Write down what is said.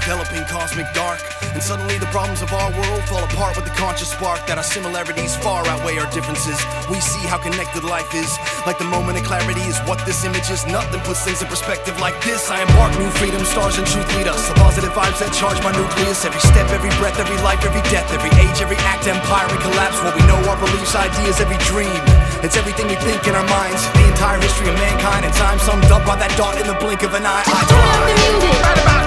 enveloping cosmic dark. And suddenly the problems of our world fall apart with the conscious spark that our similarities far outweigh our differences. We see how connected life is, like the moment of clarity is what this image is. Nothing puts things in perspective like this. I embark new freedom, stars and truth lead us. The positive vibes that charge my nucleus. Every step, every breath, every life, every death, every age, every act, empire and collapse. What we know, our beliefs, ideas, every dream. It's everything we think in our minds. The entire history of mankind and time summed up by that dot in the blink of an eye. I Turn up the music. Right about